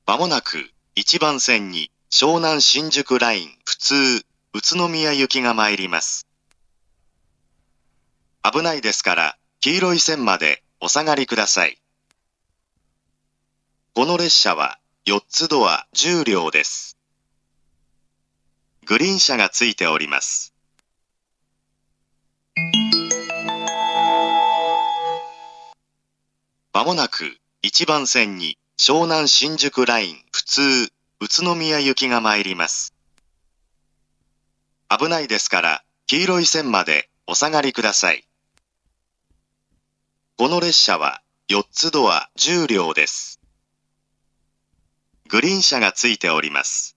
まもなく1番線に湘南新宿ライン普通宇都宮行きが参ります。危ないですから黄色い線までお下がりください。この列車は4つドア10両です。グリーン車がついております。まもなく1番線に湘南新宿ライン普通宇都宮行きが参ります。危ないですから黄色い線までお下がりください。この列車は4つドア10両です。グリーン車がついております。